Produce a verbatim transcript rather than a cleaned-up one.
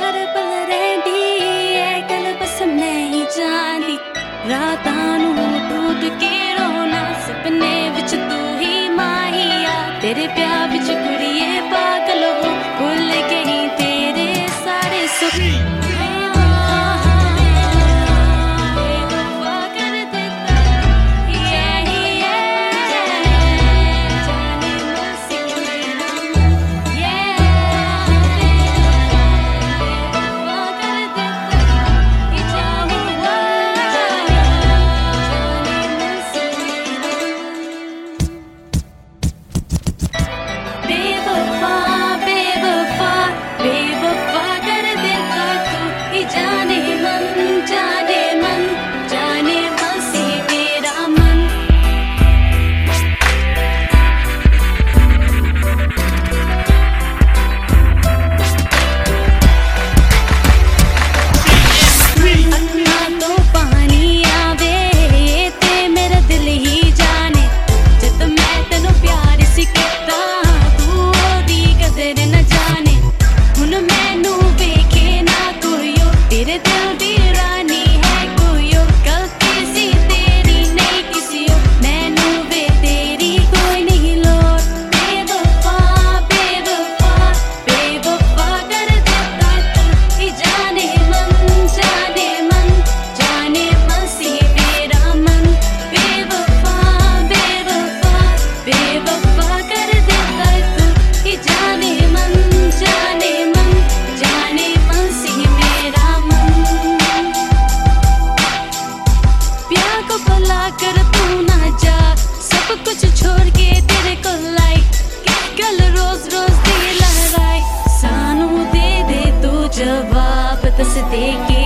हर पल रहती है गल बस मैं ही जानती रातां नूं टूट के रोना सपने विच तू ही माहिया तेरे प्यार विच कुड़िए पागल हो भुल गई तेरे सारे सुख कर तू ना जा सब कुछ छोड़ के तेरे को लाइक कल रोज रोज दी लहराए सानू दे दे तू जवाब दस दे के